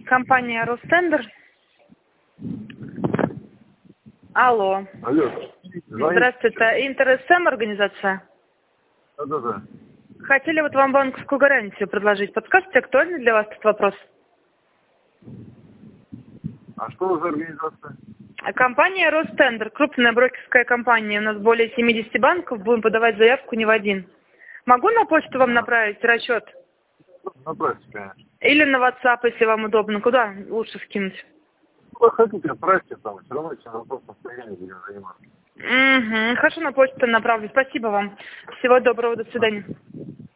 Компания Ростендер. Алло. Алло. Здравствуйте, это Интер-СМ организация? Да. Хотели вот вам банковскую гарантию предложить. Подскажите, актуальный для вас этот вопрос? А что вы за организация? Компания Ростендер, крупная брокерская компания. У нас более 70 банков, будем подавать заявку не в один. Могу на почту вам направить расчет? Направьте, конечно. Или на WhatsApp, если вам удобно. Куда лучше скинуть? Вы хотите, отправьте там, все равно этим вопросом постоянно будем заниматься. Хорошо, на почту направлю. Спасибо вам. Всего доброго, до свидания.